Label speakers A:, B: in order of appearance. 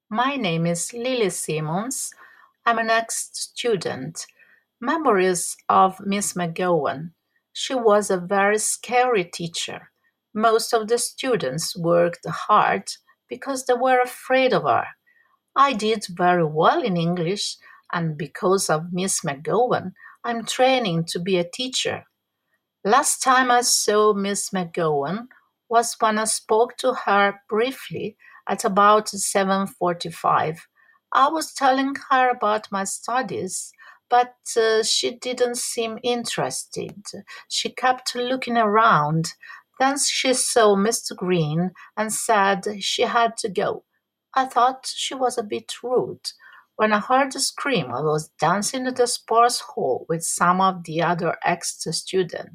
A: My name is Lily Simmons. I'm an ex student. Memories of Miss McGowan. She was a very scary teacher. Most of the students worked hard because they were afraid of her. I did very well in English, and because of Miss McGowan, I'm training to be a teacher. Last time I saw Miss McGowan was when I spoke to her briefly at about 7:45. I was telling her about my studies, but she didn't seem interested. She kept looking around. Then she saw Mr. Green and said she had to go. I thought she was a bit rude. When I heard the scream, I was dancing in the sports hall with some of the other ex students.